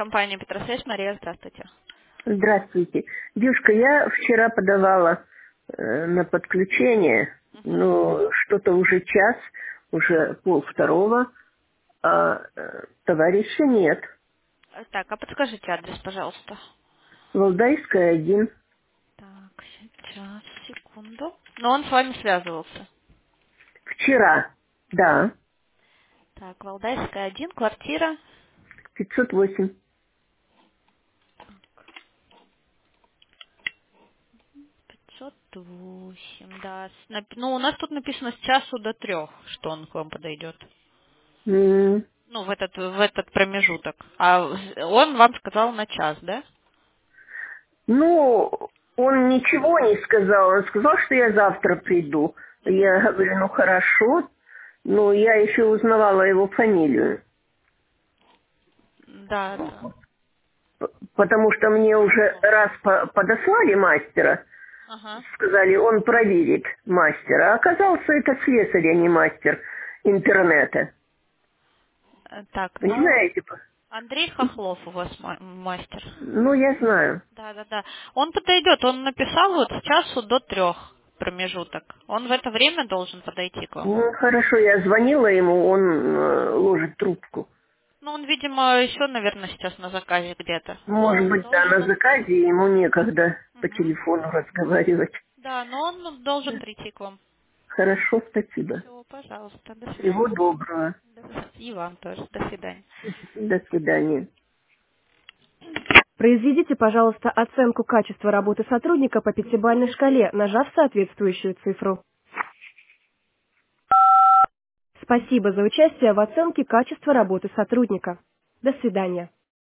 Компания Петросвязь, Мария, здравствуйте. Здравствуйте. Девушка, я вчера подавала на подключение, но что-то уже час, уже 1:30, а товарища нет. Так, а подскажите адрес, пожалуйста. Валдайская, 1. Так, сейчас, секунду. Но он с вами связывался. Вчера, да, Так, Валдайская, 1, квартира 508. 508, да. Ну, у нас тут написано с часу до 3, что он к вам подойдет. М, Ну, в этот промежуток. А он вам сказал на час, да? Ну, он ничего не сказал. Он сказал, что я завтра приду. Я говорю, ну хорошо. Ну, я еще узнавала его фамилию. Да, да. Потому что мне уже раз подослали мастера, Ага. сказали, он проверит мастера. А оказался это слесарь, а не мастер интернета. Так, ну, Понимаете? Андрей Хохлов у вас мастер. Ну, я знаю. Да, да, да. Он подойдет, он написал вот с часу до 3 промежуток. Он в это время должен подойти к вам. Ну, хорошо, я звонила ему, он ложит трубку. Ну, он, видимо, еще, наверное, сейчас на заказе где-то. Может Но быть, да, должен на он... заказе, ему некогда по Мгм. телефону разговаривать. Да, но он должен прийти к вам. Хорошо, спасибо. Все, пожалуйста, до Всего свидания. доброго. И вам тоже. До свидания. До свидания. Произведите, пожалуйста, оценку качества работы сотрудника по пятибалльной шкале, нажав соответствующую цифру. Спасибо за участие в оценке качества работы сотрудника. До свидания.